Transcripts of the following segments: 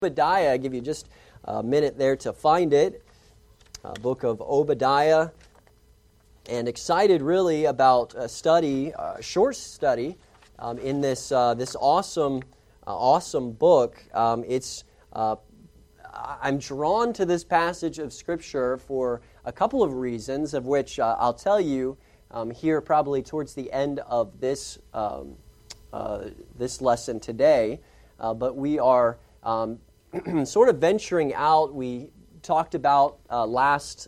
Obadiah, I'll give you just a minute there to find it. Book of Obadiah. And excited really about a study, a short study in this awesome book. I'm drawn to this passage of Scripture for a couple of reasons, of which I'll tell you here probably towards the end of this lesson today. But we are sort of venturing out. We talked about last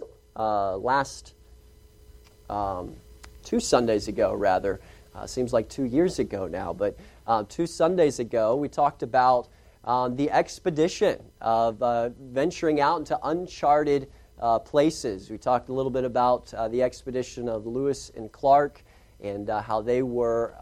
2 Sundays ago, rather. Seems like 2 years ago now, but 2 Sundays ago we talked about the expedition of venturing out into uncharted places. We talked a little bit about the expedition of Lewis and Clark and how they were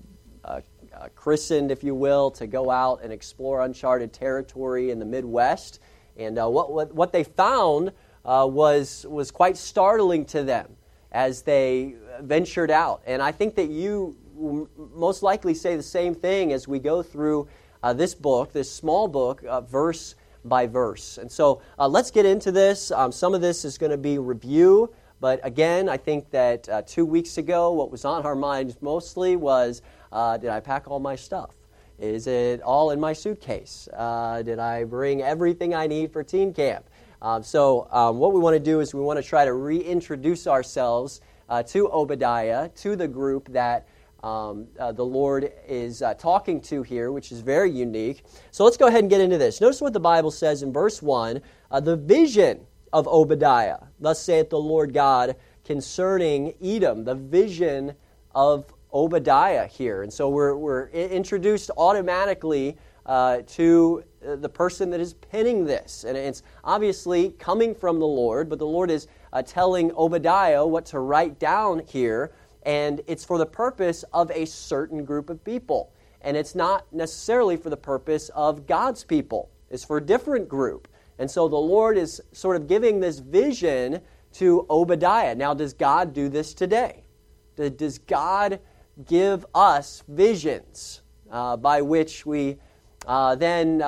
christened, if you will, to go out and explore uncharted territory in the Midwest. And what they found was quite startling to them as they ventured out. And I think that you will most likely say the same thing as we go through this book, this small book, verse by verse. And so let's get into this. Some of this is going to be review, but again, I think that 2 weeks ago, what was on our minds mostly was, did I pack all my stuff? Is it all in my suitcase? Did I bring everything I need for teen camp? So what we want to do is we want to try to reintroduce ourselves to Obadiah, to the group that the Lord is talking to here, which is very unique. So let's go ahead and get into this. Notice what the Bible says in verse 1, the vision of Obadiah. Thus saith the Lord God concerning Edom, the vision of Obadiah here. And so we're introduced automatically to the person that is penning this. And it's obviously coming from the Lord, but the Lord is telling Obadiah what to write down here, and it's for the purpose of a certain group of people. And it's not necessarily for the purpose of God's people. It's for a different group. And so the Lord is sort of giving this vision to Obadiah. Now, does God do this today? Does God give us visions by which we then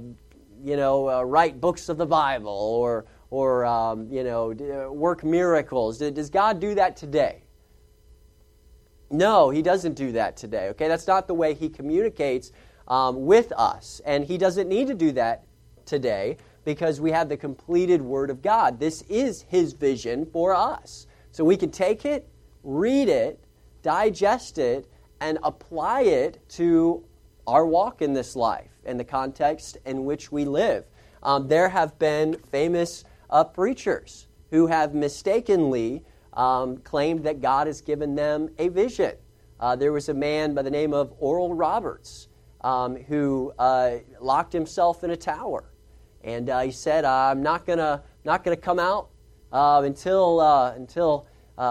write books of the Bible or work miracles? Does God do that today? No, He doesn't do that today. Okay, that's not the way He communicates with us, and He doesn't need to do that today because we have the completed Word of God. This is His vision for us, so we can take it, read it, digest it, and apply it to our walk in this life and the context in which we live. There have been famous preachers who have mistakenly claimed that God has given them a vision. There was a man by the name of Oral Roberts who locked himself in a tower, and he said, "I'm not gonna come out until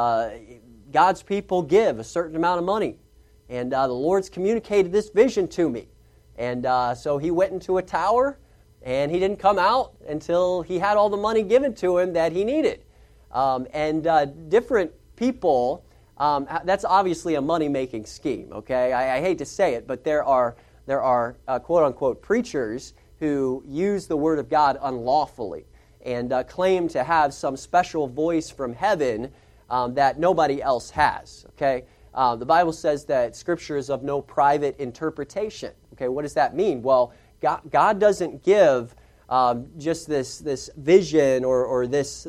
God's people give a certain amount of money." And the Lord's communicated this vision to me. And so he went into a tower, and he didn't come out until he had all the money given to him that he needed. Different people, that's obviously a money-making scheme, okay? I hate to say it, but there are quote-unquote preachers who use the Word of God unlawfully and claim to have some special voice from heaven that nobody else has, okay? The Bible says that Scripture is of no private interpretation. Okay, what does that mean? Well, God doesn't give just this vision or this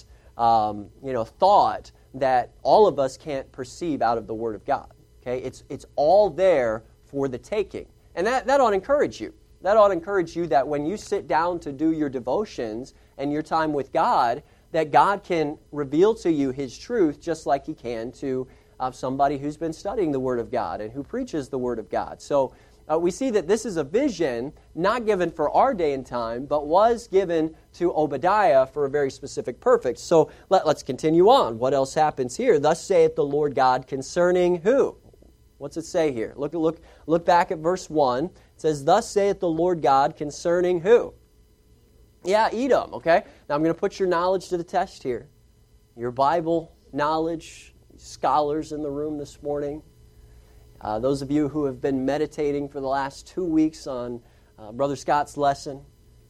thought that all of us can't perceive out of the Word of God. Okay, it's all there for the taking, and that ought to encourage you. That ought to encourage you that when you sit down to do your devotions and your time with God, that God can reveal to you His truth just like He can to somebody who's been studying the Word of God and who preaches the Word of God. So we see that this is a vision not given for our day and time, but was given to Obadiah for a very specific purpose. So let's continue on. What else happens here? Thus saith the Lord God concerning who? What's it say here? Look back at verse 1. It says, "Thus saith the Lord God concerning who?" Yeah, Edom, okay? Now I'm going to put your knowledge to the test here. Your Bible knowledge. Scholars in the room this morning. Those of you who have been meditating for the last 2 weeks on Brother Scott's lesson,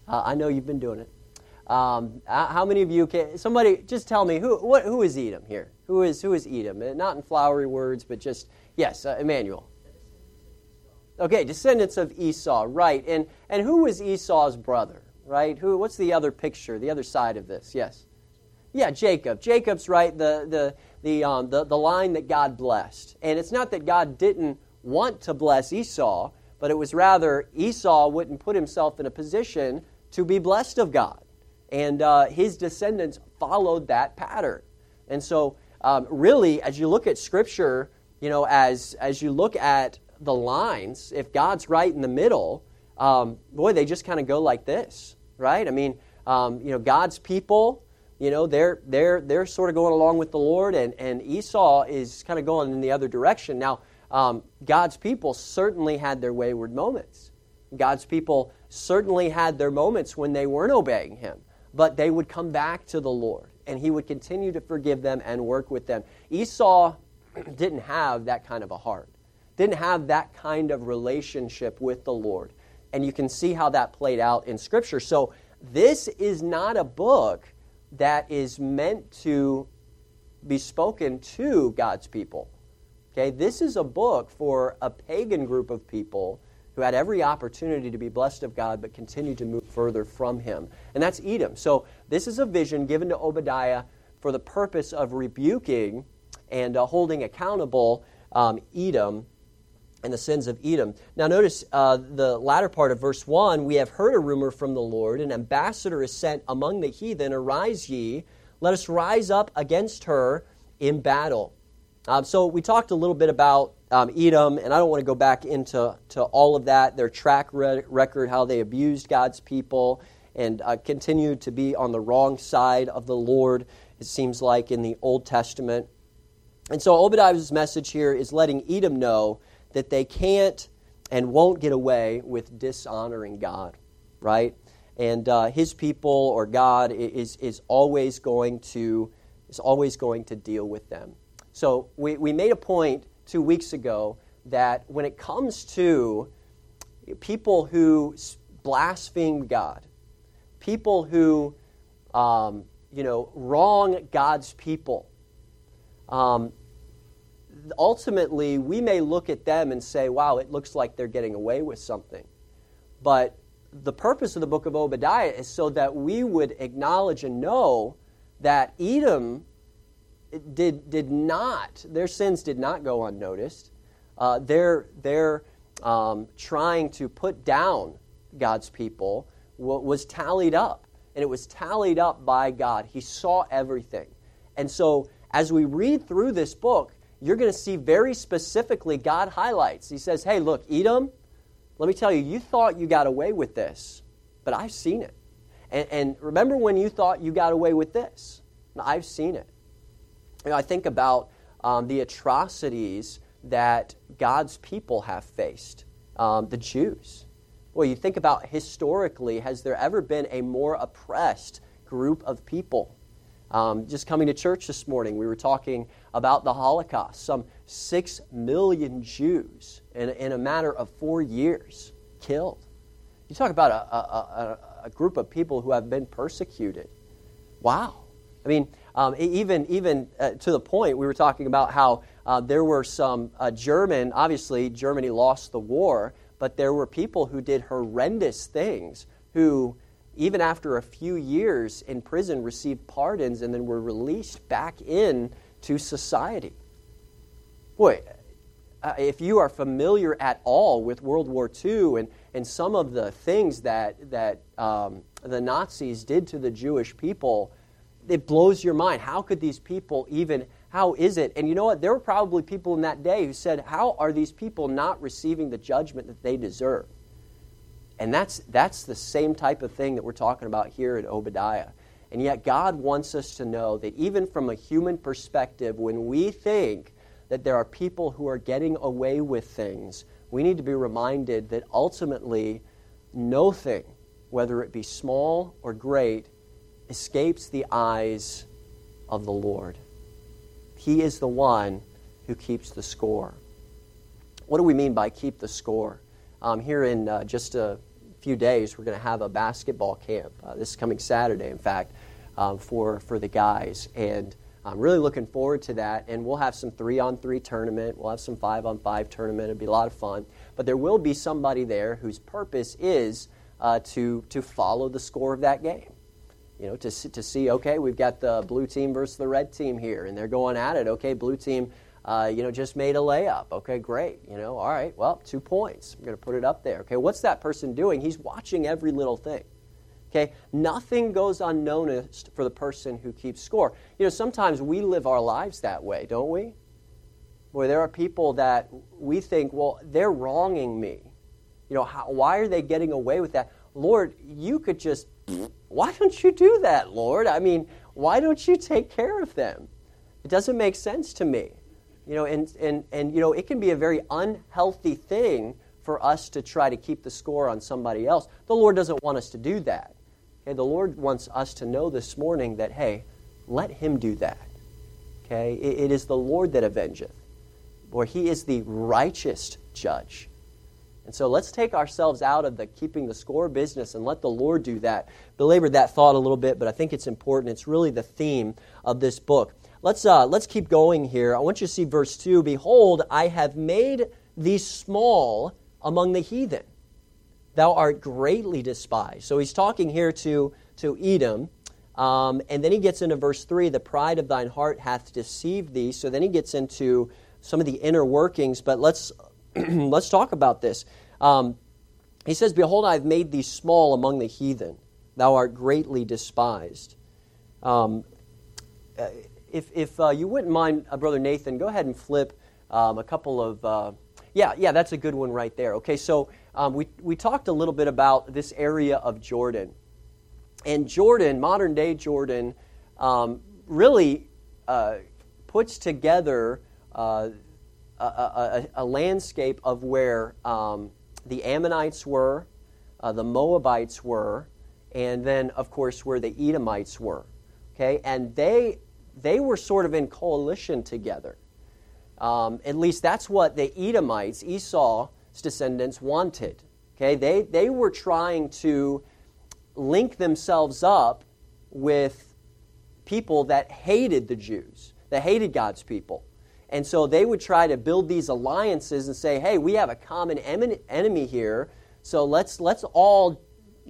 I know you've been doing it. How many of you can? Somebody just tell me who is Edom here? Who is Edom? Not in flowery words, but just yes, Emmanuel. Okay, descendants of Esau, right? And who was Esau's brother, right? What's the other picture, the other side of this? Yes, yeah, Jacob. Jacob's right. The line that God blessed, and it's not that God didn't want to bless Esau, but it was rather Esau wouldn't put himself in a position to be blessed of God. And his descendants followed that pattern. And so, really, as you look at Scripture, as you look at the lines, if God's right in the middle, boy, they just kind of go like this, right? I mean, God's people, they're sort of going along with the Lord, and Esau is kind of going in the other direction. Now, God's people certainly had their wayward moments. God's people certainly had their moments when they weren't obeying Him. But they would come back to the Lord, and He would continue to forgive them and work with them. Esau didn't have that kind of a heart, didn't have that kind of relationship with the Lord. And you can see how that played out in Scripture. So this is not a book that is meant to be spoken to God's people. Okay, this is a book for a pagan group of people who had every opportunity to be blessed of God but continued to move further from Him. And that's Edom. So this is a vision given to Obadiah for the purpose of rebuking and holding accountable Edom and the sins of Edom. Now notice the latter part of verse 1, we have heard a rumor from the Lord, an ambassador is sent among the heathen, arise ye, let us rise up against her in battle. So we talked a little bit about Edom, and I don't want to go back into all of that, their track record, how they abused God's people and continued to be on the wrong side of the Lord, it seems like, in the Old Testament. And so Obadiah's message here is letting Edom know that they can't and won't get away with dishonoring God, right? And His people, or God, is always going to deal with them. So we made a point 2 weeks ago that when it comes to people who blaspheme God, people who wrong God's people, ultimately we may look at them and say, wow, it looks like they're getting away with something. But the purpose of the book of Obadiah is so that we would acknowledge and know that Edom their sins did not go unnoticed. They're trying to put down God's people was tallied up. And it was tallied up by God. He saw everything. And so as we read through this book, you're going to see very specifically God highlights. He says, hey, look, Edom, let me tell you, you thought you got away with this, but I've seen it. And remember when you thought you got away with this? I've seen it. I think about the atrocities that God's people have faced, the Jews. Well, you think about historically, has there ever been a more oppressed group of people? Just coming to church this morning, we were talking about the Holocaust. Some 6 million Jews in a matter of 4 years killed. You talk about a group of people who have been persecuted. Wow. I mean, even to the point, we were talking about how there were some obviously Germany lost the war, but there were people who did horrendous things who, even after a few years in prison, received pardons and then were released back into society. Boy, if you are familiar at all with World War II and some of the things that the Nazis did to the Jewish people, it blows your mind. How could these people how is it? And you know what? There were probably people in that day who said, how are these people not receiving the judgment that they deserve? And that's the same type of thing that we're talking about here at Obadiah. And yet God wants us to know that even from a human perspective, when we think that there are people who are getting away with things, we need to be reminded that ultimately nothing, whether it be small or great, escapes the eyes of the Lord. He is the one who keeps the score. What do we mean by keep the score? Here in just a few days, we're going to have a basketball camp. This coming Saturday, in fact, for the guys. And I'm really looking forward to that. And we'll have some 3-on-3 tournament. We'll have some 5-on-5 tournament. It'll be a lot of fun. But there will be somebody there whose purpose is to follow the score of that game. To see, okay, we've got the blue team versus the red team here, and they're going at it. Okay, blue team, just made a layup. Okay, great. All right, well, 2 points. I'm going to put it up there. Okay, what's that person doing? He's watching every little thing. Okay, nothing goes unnoticed for the person who keeps score. Sometimes we live our lives that way, don't we? Boy, there are people that we think, well, they're wronging me. Why are they getting away with that? Lord, you could just, why don't you do that, Lord? I mean, why don't you take care of them? It doesn't make sense to me. And it can be a very unhealthy thing for us to try to keep the score on somebody else. The Lord doesn't want us to do that. Okay, the Lord wants us to know this morning that, hey, let Him do that. Okay, it is the Lord that avengeth, for He is the righteous judge. And so let's take ourselves out of the keeping the score business and let the Lord do that. Belabored that thought a little bit, but I think it's important. It's really the theme of this book. Let's keep going here. I want you to see verse 2. Behold, I have made thee small among the heathen. Thou art greatly despised. So he's talking here to Edom. And then he gets into verse 3. The pride of thine heart hath deceived thee. So then he gets into some of the inner workings. But let's talk about this. He says, behold, I have made thee small among the heathen. Thou art greatly despised. If you wouldn't mind, Brother Nathan, go ahead and flip a couple of... Yeah, that's a good one right there. Okay, so we talked a little bit about this area of Jordan. And Jordan, modern-day Jordan, really puts together a landscape of where the Ammonites were, the Moabites were, and then, of course, where the Edomites were. Okay, and they were sort of in coalition together. At least that's what the Edomites, Esau's descendants, wanted. Okay, they were trying to link themselves up with people that hated the Jews, that hated God's people. And so they would try to build these alliances and say, hey, we have a common enemy here, so let's all,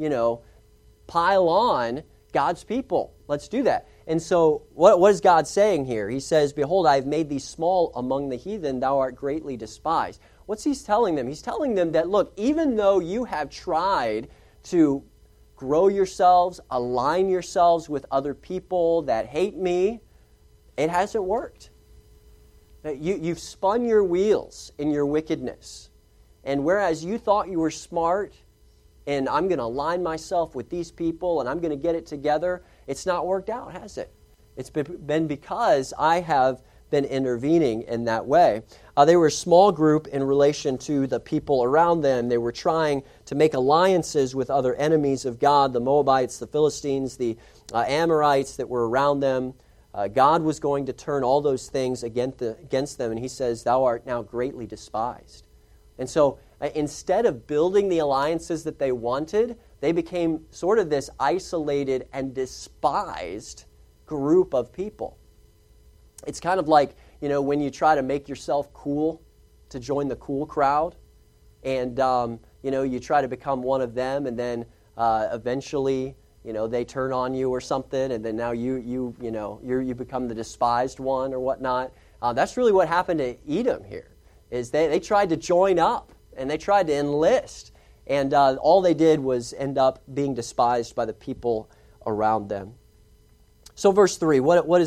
pile on God's people. Let's do that. And so what is God saying here? He says, behold, I have made thee small among the heathen, thou art greatly despised. What's he telling them? He's telling them that, look, even though you have tried to grow yourselves, align yourselves with other people that hate me, it hasn't worked. You've spun your wheels in your wickedness. And whereas you thought you were smart, and I'm going to align myself with these people, and I'm going to get it together, it's not worked out, has it? It's been because I have been intervening in that way. They were a small group in relation to the people around them. They were trying to make alliances with other enemies of God, the Moabites, the Philistines, the Amorites that were around them. God was going to turn all those things against them, and he says, thou art now greatly despised. And so instead of building the alliances that they wanted, they became sort of this isolated and despised group of people. It's kind of like, when you try to make yourself cool to join the cool crowd, and, you try to become one of them, and then eventually, they turn on you or something, and then now you become the despised one or whatnot. That's really what happened to Edom here, is they tried to join up, and they tried to enlist, and all they did was end up being despised by the people around them. So verse 3,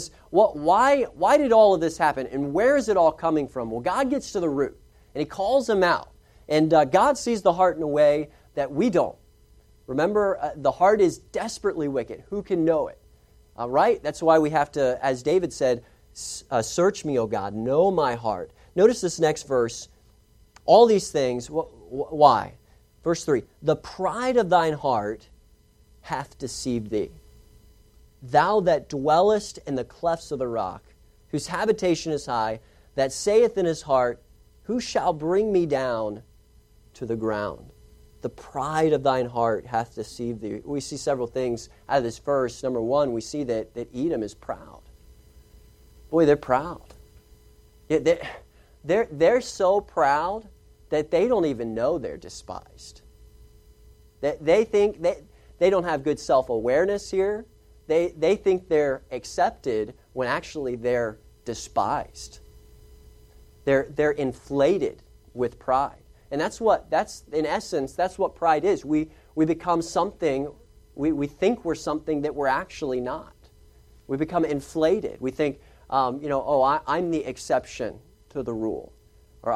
why did all of this happen, and where is it all coming from? Well, God gets to the root, and He calls them out, and God sees the heart in a way that we don't. Remember, the heart is desperately wicked. Who can know it? Right? That's why we have to, as David said, search me, O God, know my heart. Notice this next verse. All these things, why? Verse 3, the pride of thine heart hath deceived thee. Thou that dwellest in the clefts of the rock, whose habitation is high, that saith in his heart, who shall bring me down to the ground? the pride of thine heart hath deceived thee. We see several things out of this verse. Number one, we see that Edom is proud. Boy, they're proud. They're so proud that they don't even know they're despised. They think they don't have good self-awareness here. They think they're accepted when actually they're despised. They're inflated with pride. And that's in essence, that's what pride is. We become something, we think we're something that we're actually not. We become inflated. We think, I'm the exception to the rule. Or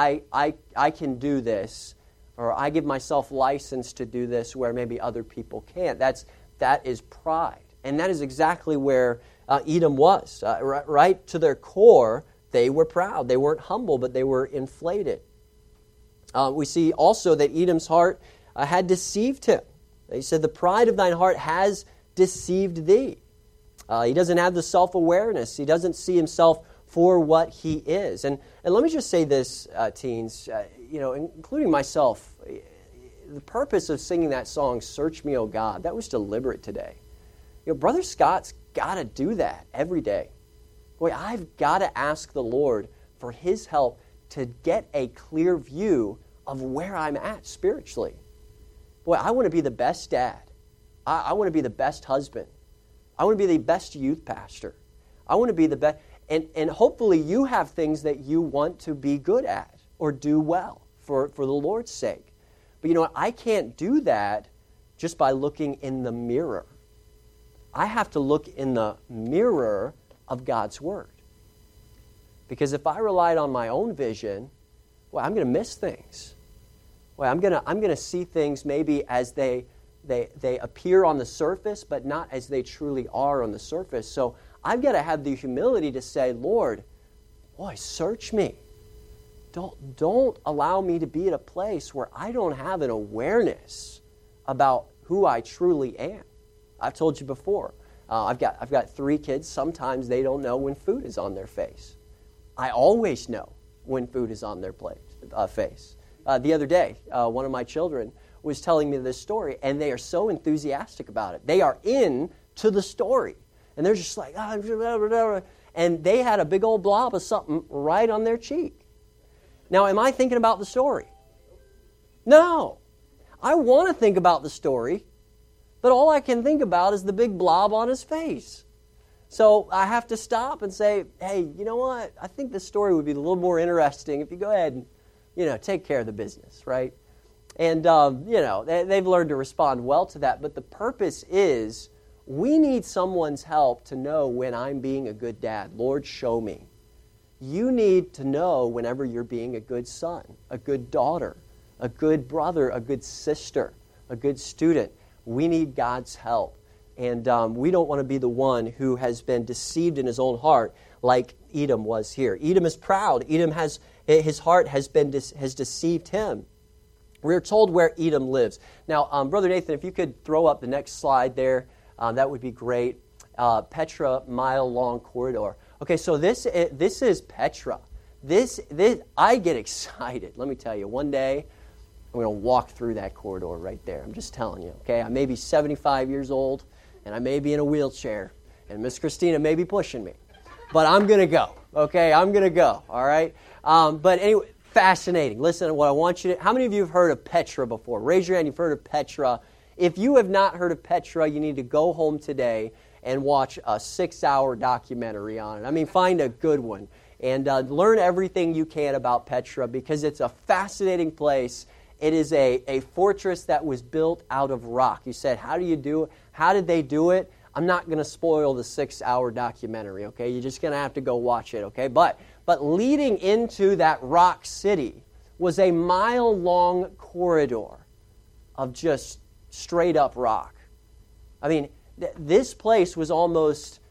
I can do this. Or I give myself license to do this where maybe other people can't. That is pride. And that is exactly where Edom was. Right to their core, they were proud. They weren't humble, but they were inflated. We see also that Edom's heart had deceived him. He said, the pride of thine heart has deceived thee. He doesn't have the self-awareness. He doesn't see himself for what he is. And let me just say this, teens, including myself, the purpose of singing that song, Search Me, O God, that was deliberate today. Brother Scott's got to do that every day. Boy, I've got to ask the Lord for his help to get a clear view of where I'm at spiritually. Boy, I want to be the best dad. I want to be the best husband. I want to be the best youth pastor. I want to be the best. And hopefully you have things that you want to be good at or do well for the Lord's sake. But you know what? I can't do that just by looking in the mirror. I have to look in the mirror of God's Word. Because if I relied on my own vision, well, I'm going to miss things. Well, I'm going to see things maybe as they appear on the surface, but not as they truly are on the surface. So I've got to have the humility to say, Lord, boy, search me. Don't allow me to be at a place where I don't have an awareness about who I truly am. I've told you before, I've got 3 kids. Sometimes they don't know when food is on their face. I always know when food is on their face. The other day, one of my children was telling me this story, and they are so enthusiastic about it. They are into the story, and they're just like, and they had a big old blob of something right on their cheek. Now, am I thinking about the story? No. I want to think about the story, but all I can think about is the big blob on his face. So I have to stop and say, hey, you know what? I think this story would be a little more interesting if you go ahead and, take care of the business, right? And, they've learned to respond well to that. But the purpose is we need someone's help to know when I'm being a good dad. Lord, show me. You need to know whenever you're being a good son, a good daughter, a good brother, a good sister, a good student. We need God's help. And we don't want to be the one who has been deceived in his own heart like Edom was here. Edom is proud. His heart has deceived him. We're told where Edom lives. Now, Brother Nathan, if you could throw up the next slide there, that would be great. Petra mile-long corridor. Okay, so this is Petra. This I get excited. Let me tell you, one day I'm going to walk through that corridor right there. I'm just telling you, okay? I may be 75 years old, and I may be in a wheelchair, and Miss Christina may be pushing me. But I'm going to go, okay? I'm going to go, all right? But anyway, fascinating. Listen to what I want you to... How many of you have heard of Petra before? Raise your hand, you've heard of Petra. If you have not heard of Petra, you need to go home today and watch a 6-hour documentary on it. I mean, find a good one. And learn everything you can about Petra because it's a fascinating place. It is a fortress that was built out of rock. You said, how do you do it? How did they do it? I'm not going to spoil the 6-hour documentary, okay? You're just going to have to go watch it, okay? But leading into that rock city was a mile-long corridor of just straight-up rock. I mean, this place was almost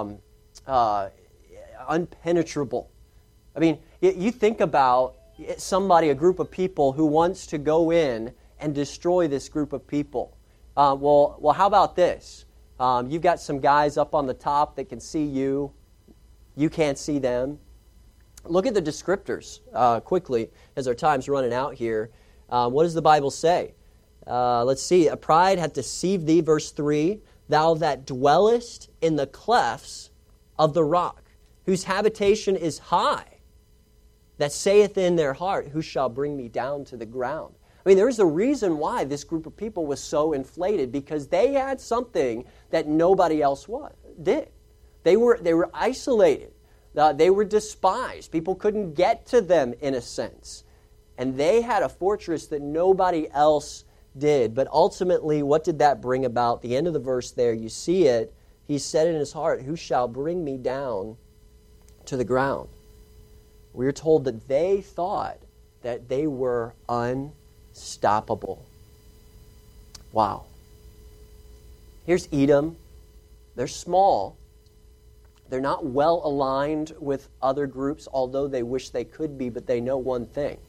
unpenetrable. I mean, you think about a group of people who wants to go in and destroy this group of people. Well, how about this? You've got some guys up on the top that can see you. You can't see them. Look at the descriptors quickly as our time's running out here. What does the Bible say? let's see. Pride hath deceived thee, verse 3. Thou that dwellest in the clefts of the rock, whose habitation is high, that saith in their heart, who shall bring me down to the ground? I mean, there's a reason why this group of people was so inflated, because they had something that nobody else did. They were isolated. They were despised. People couldn't get to them, in a sense. And they had a fortress that nobody else did. But ultimately, what did that bring about? The end of the verse there, you see it. He said in his heart, who shall bring me down to the ground? We are told that they thought that they were unstoppable. Wow. Here's Edom. They're small. They're not well aligned with other groups, although they wish they could be, but they know one thing.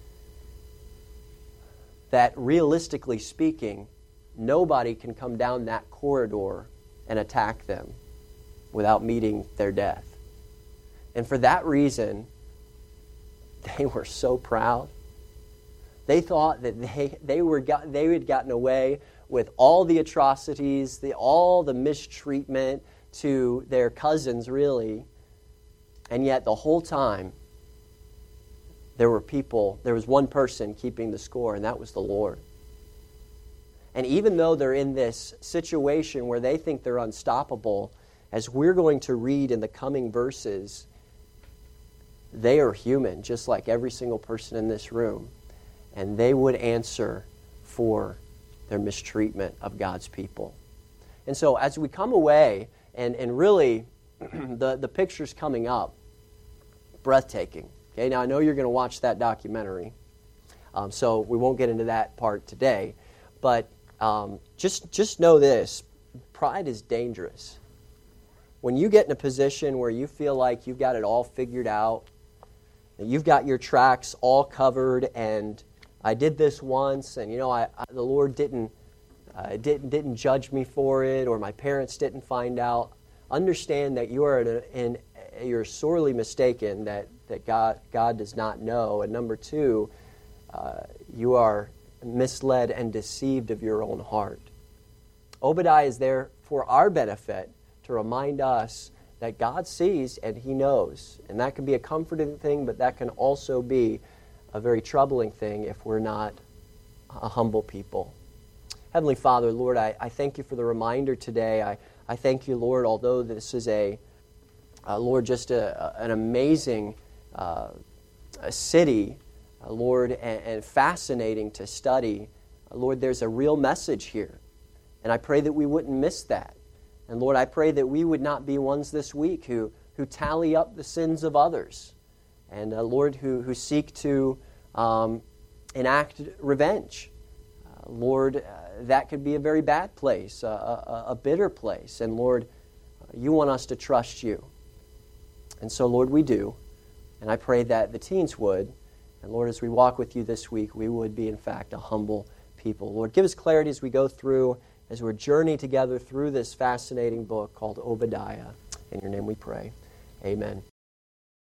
That realistically speaking, nobody can come down that corridor and attack them without meeting their death. And for that reason, they were so proud. They thought that they had gotten away with all the atrocities, all the mistreatment to their cousins, really. And yet the whole time, there was one person keeping the score, and that was the Lord. And even though they're in this situation where they think they're unstoppable, as we're going to read in the coming verses, they are human, just like every single person in this room. And they would answer for their mistreatment of God's people. And so as we come away, and really the picture's coming up, breathtaking. Okay, now I know you're going to watch that documentary, so we won't get into that part today. But just know this, pride is dangerous. When you get in a position where you feel like you've got it all figured out, that you've got your tracks all covered, and I did this once, and the Lord didn't judge me for it, or my parents didn't find out. Understand that you're sorely mistaken, that God does not know. And number two, you are misled and deceived of your own heart. Obadiah is there for our benefit to remind us that God sees and He knows. And that can be a comforting thing, but that can also be a very troubling thing if we're not a humble people. Heavenly Father, Lord, I thank You for the reminder today. I thank You, Lord, although this is Lord, just an amazing city, Lord, and fascinating to study. Lord, there's a real message here. And I pray that we wouldn't miss that. And Lord, I pray that we would not be ones this week who tally up the sins of others. And Lord, who seek to enact revenge. Lord, that could be a very bad place, a bitter place. And Lord, You want us to trust You. And so, Lord, we do. And I pray that the teens would. And Lord, as we walk with You this week, we would be, in fact, a humble people. Lord, give us clarity as we go through, as we're journeying together through this fascinating book called Obadiah. In Your name we pray. Amen.